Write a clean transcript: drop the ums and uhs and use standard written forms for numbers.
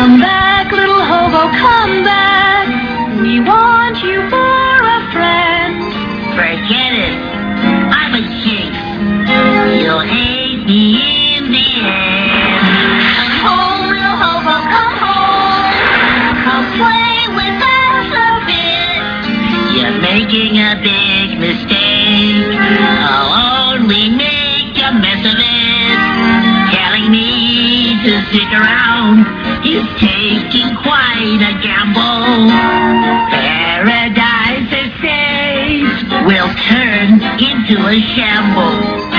Come back, little hobo, come back. We want you for a friend. Forget it. I'm a jinx. You'll hate me in the end. Come home, little hobo, come home. Come play with us a bit. You're making a big mistake. I'll only make a mess of it. Telling me to stick around is taking quite a gamble. Paradise Estates will turn into a shambles.